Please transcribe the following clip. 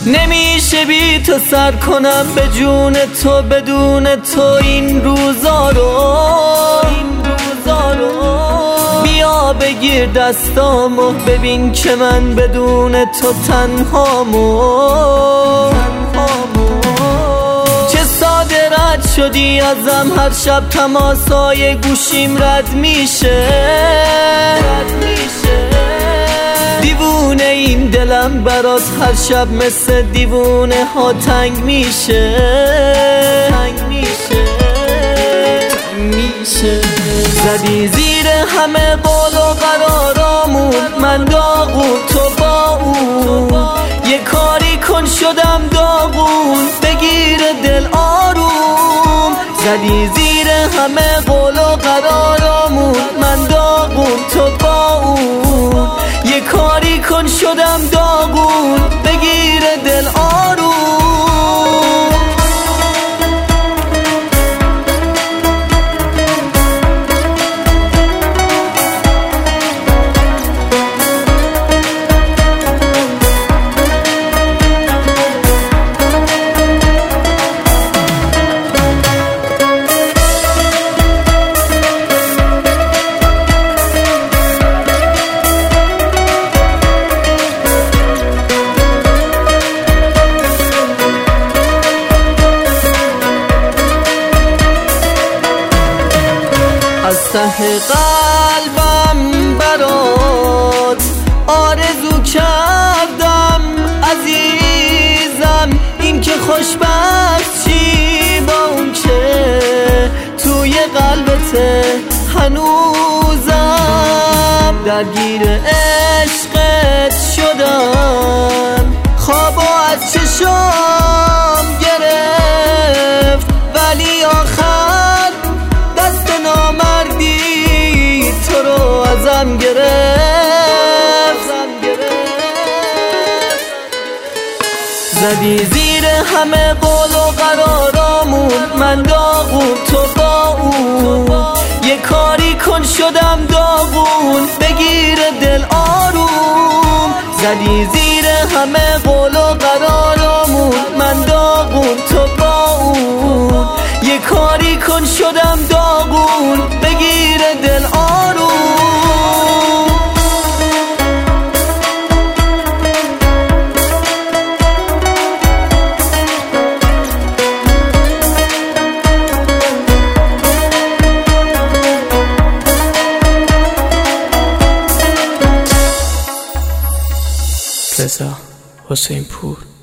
نمیشه بی تو سر کنم به جون تو، بدون تو این روزا رو. بیا بگیر دستامو ببین که من بدون تو تنهامو. چه ساده رد شدی ازم، هر شب تماسای گوشیم رد میشه. دیوونه این دلم برات هر شب مثل دیوونه ها تنگ میشه. زدی زیر همه قول و قرارامون، من داغون تو با اون. یه کاری کن شدم داغون، بگیر دل آروم. زدی زیر همه قول و قرارامون، من داغون تو با اون. یه کاری کن شدم داغون، بگیر دل آروم. از ته قلبم برات آرزو کردم عزیزم، این که خوشبخت چی با اون که توی قلبت هنوزم. درگیر عشقت شدم، خوابو از چشام گرفت، ولی آخر دست نامردی تو رو ازم گرفت. زدی زیر همه قول و قرارامون، من داغون تو با اون. یه کاری کن شدم داغون، بگیر دل آروم. زدی زیر همه قول و قرارامون، من داغون تو با اون. یه کاری کن شدم داغون، بگیر دل آروم. رضا حسین پور.